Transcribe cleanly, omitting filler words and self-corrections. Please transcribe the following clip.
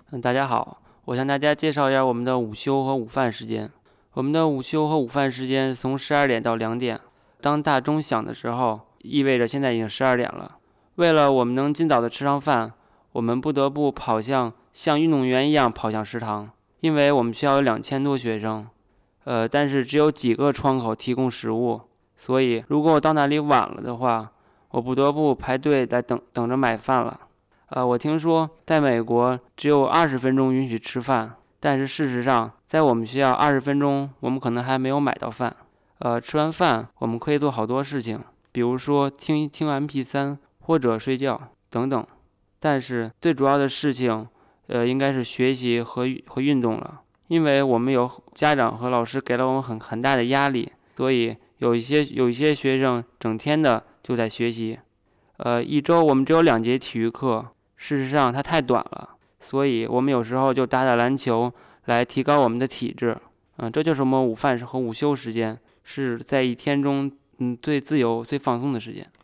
大家好，我向大家介绍一下我们的午休和午饭时间。我们的午休和午饭时间从12点到2点。当大钟响的时候，意味着现在已经12点了。为了我们能尽早的吃上饭，我们不得不像运动员一样跑向食堂，因为我们学校有2000多学生，但是只有几个窗口提供食物，所以如果我到那里晚了的话，我不得不排队来等着买饭了。我听说在美国只有20分钟允许吃饭，但是事实上，在我们学校20分钟，我们可能还没有买到饭。吃完饭我们可以做好多事情，比如说听MP3或者睡觉等等。但是最主要的事情，应该是学习和运动了，因为我们有家长和老师给了我们很大的压力，所以有一些学生整天的就在学习。一周我们只有2节体育课。事实上它太短了，所以我们有时候就打打篮球来提高我们的体质。这就是我们午饭和午休时间，是在一天中最自由最放松的时间。